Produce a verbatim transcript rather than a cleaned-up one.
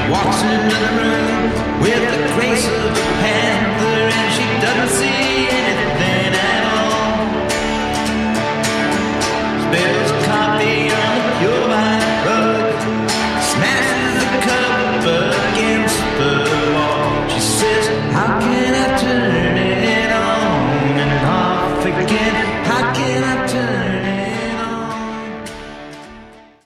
walks into the room with the grace of a panther, and she doesn't see